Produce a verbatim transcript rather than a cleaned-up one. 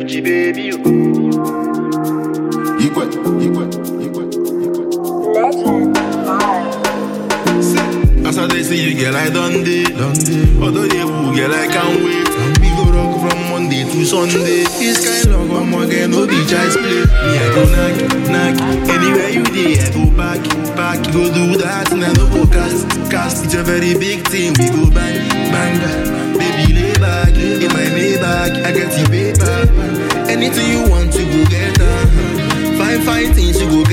Gucci baby. Equal, equal, equal, equal. Legend Vibes. As I they see you, girl, I done day, done day. Although you woo, girl, I can't wait. We go rock from Monday to Sunday. This kind of one more girl, no be child's play. Me, I go knock, knock. Anywhere you dey, I go back, back. Go do that, and I no go cast, cast. It's a very big thing. We go bang, bang, baby, lay back in my Maybach. I get the paper. Anything you want, you go get. Uh-huh. Fine, fine things, you go get.